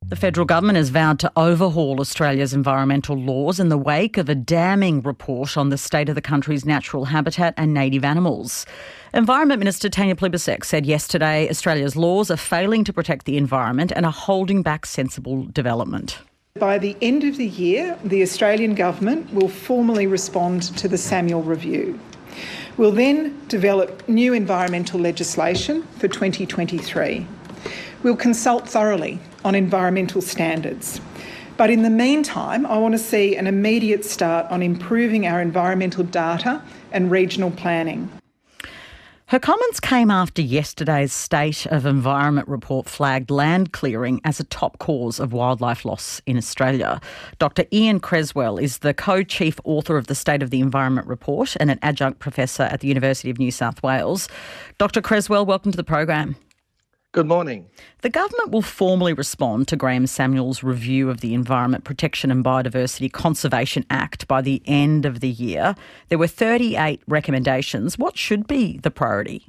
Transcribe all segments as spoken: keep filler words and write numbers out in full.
The federal government has vowed to overhaul Australia's environmental laws in the wake of a damning report on the state of the country's natural habitat and native animals. Environment Minister Tanya Plibersek said yesterday Australia's laws are failing to protect the environment and are holding back sensible development. By the end of the year, the Australian government will formally respond to the Samuel Review. We'll then develop new environmental legislation for twenty twenty-three. We'll consult thoroughly on environmental standards. But in the meantime, I want to see an immediate start on improving our environmental data and regional planning. Her comments came after yesterday's State of Environment report flagged land clearing as a top cause of wildlife loss in Australia. Doctor Ian Creswell is the co-chief author of the State of the Environment report and an adjunct professor at the University of New South Wales. Doctor Creswell, welcome to the program. Good morning. The government will formally respond to Graham Samuel's review of the Environment Protection and Biodiversity Conservation Act by the end of the year. There were thirty-eight recommendations. What should be the priority?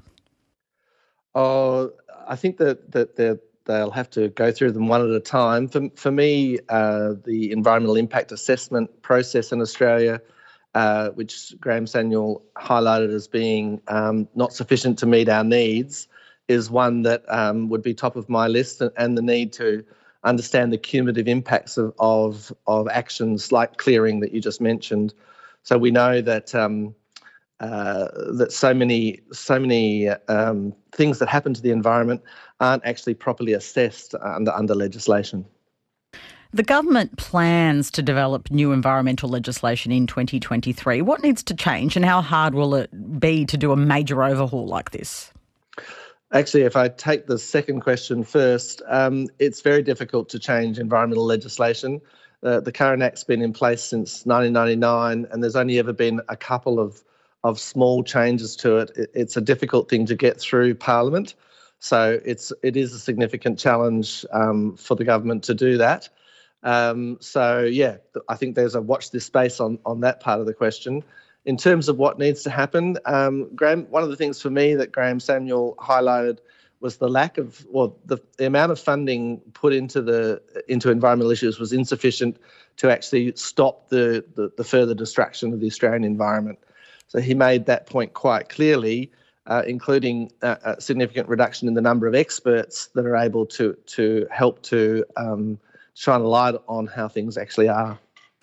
Oh, I think that, that they'll have to go through them one at a time. For, for me, uh, the environmental impact assessment process in Australia, uh, which Graham Samuel highlighted as being um, not sufficient to meet our needs, is one that um, would be top of my list, and, and the need to understand the cumulative impacts of, of of actions like clearing that you just mentioned. So we know that um, uh, that so many so many um, things that happen to the environment aren't actually properly assessed under under legislation. The government plans to develop new environmental legislation in twenty twenty-three. What needs to change, and how hard will it be to do a major overhaul like this? Actually, if I take the second question first, um, it's very difficult to change environmental legislation. Uh, the current Act's been in place since nineteen ninety-nine, and there's only ever been a couple of, of small changes to it. it. It's a difficult thing to get through Parliament, so it's it is a significant challenge um, for the government to do that. Um, so, yeah, I think there's a watch this space on, on that part of the question. In terms of what needs to happen, um, Graham, one of the things for me that Graham Samuel highlighted was the lack of, well, the, the amount of funding put into the into environmental issues was insufficient to actually stop the, the, the further destruction of the Australian environment. So he made that point quite clearly, uh, including a, a significant reduction in the number of experts that are able to to help to um, shine a light on how things actually are.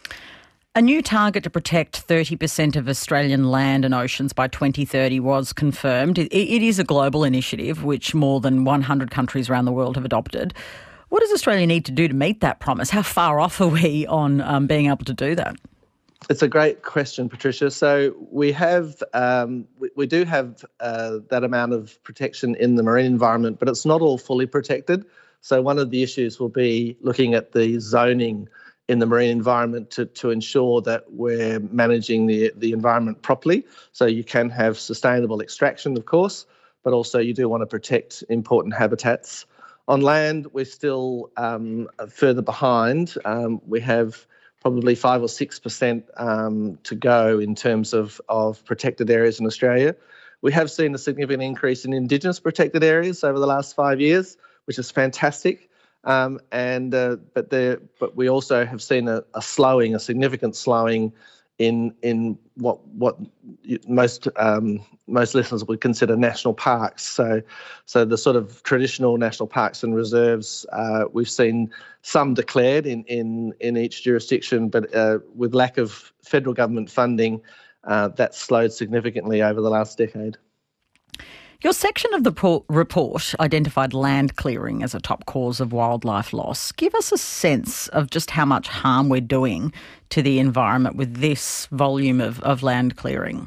A new target to protect thirty percent of Australian land and oceans by twenty thirty was confirmed. It, it is a global initiative which more than one hundred countries around the world have adopted. What does Australia need to do to meet that promise? How far off are we on um, being able to do that? It's a great question, Patricia. So we have, um, we, we do have uh, that amount of protection in the marine environment, but it's not all fully protected. So one of the issues will be looking at the zoning in the marine environment to, to ensure that we're managing the, the environment properly. So you can have sustainable extraction, of course, but also you do want to protect important habitats. On land, we're still um, further behind. Um, we have probably five or six percent um, to go in terms of, of protected areas in Australia. We have seen a significant increase in Indigenous protected areas over the last five years, which is fantastic. Um, and uh, but there, but we also have seen a, a slowing, a significant slowing in in what what most um, most listeners would consider national parks. So, so the sort of traditional national parks and reserves, uh, we've seen some declared in in in each jurisdiction, but uh, with lack of federal government funding, uh, that's slowed significantly over the last decade. Your section of the report identified land clearing as a top cause of wildlife loss. Give us a sense of just how much harm we're doing to the environment with this volume of, of land clearing.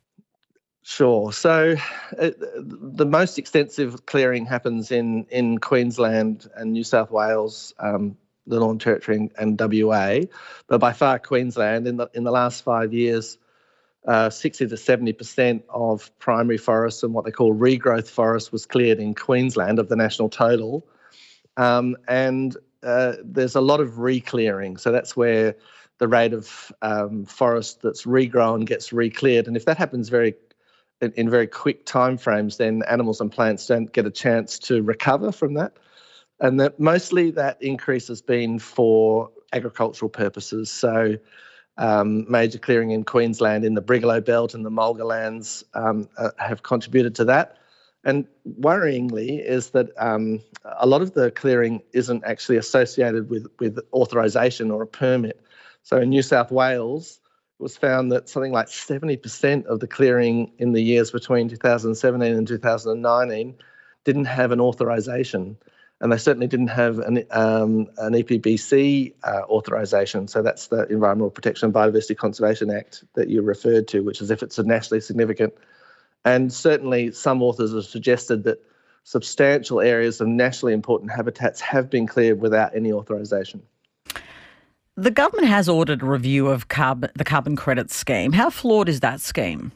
Sure. So uh, the most extensive clearing happens in, in Queensland and New South Wales, um, the Northern Territory and, and W A, but by far Queensland in the in the last five years, Uh, sixty to seventy percent of primary forests and what they call regrowth forests was cleared in Queensland of the national total. Um, and uh, there's a lot of re-clearing. So that's where the rate of um, forest that's regrown gets re-cleared. And if that happens very in, in very quick timeframes, then animals and plants don't get a chance to recover from that. And that mostly that increase has been for agricultural purposes. So um, major clearing in Queensland in the Brigalow Belt and the Mulga lands um, uh, have contributed to that. And worryingly is that um, a lot of the clearing isn't actually associated with, with authorisation or a permit. So in New South Wales, it was found that something like seventy percent of the clearing in the years between two thousand seventeen and two thousand nineteen didn't have an authorisation. And they certainly didn't have an, um, an E P B C uh, authorisation. So that's the Environmental Protection and Biodiversity Conservation Act that you referred to, which is if it's a nationally significant. And certainly some authors have suggested that substantial areas of nationally important habitats have been cleared without any authorisation. The government has ordered a review of carbon, the carbon credit scheme. How flawed is that scheme?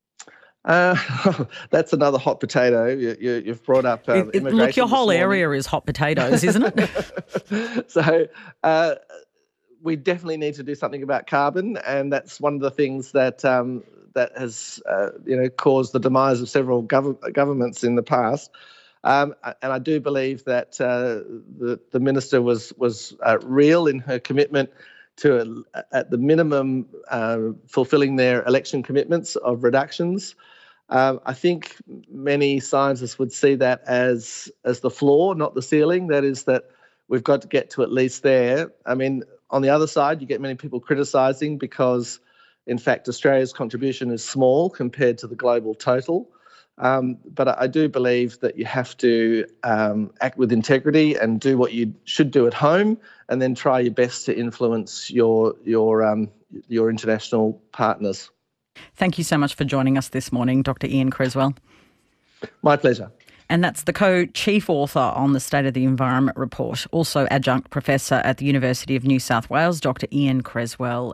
Uh, that's another hot potato. You, you, you've brought up um, it, it, immigration. Look, your whole this area is hot potatoes, isn't it? so uh, we definitely need to do something about carbon, and that's one of the things that um, that has uh, you know caused the demise of several gov- governments in the past. Um, and I do believe that uh, the the minister was was uh, real in her commitment to, uh, at the minimum, uh, fulfilling their election commitments of reductions. Um, I think many scientists would see that as as the floor, not the ceiling. That is that we've got to get to at least there. I mean, on the other side, you get many people criticising because, in fact, Australia's contribution is small compared to the global total. Um, but I do believe that you have to um, act with integrity and do what you should do at home, and then try your best to influence your your um, your international partners. Thank you so much for joining us this morning, Doctor Ian Creswell. My pleasure. And that's the co-chief author on the State of the Environment report, also adjunct professor at the University of New South Wales, Doctor Ian Creswell.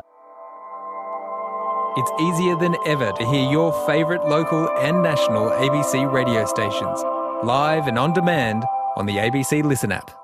It's easier than ever to hear your favourite local and national A B C radio stations, live and on demand on the A B C Listen app.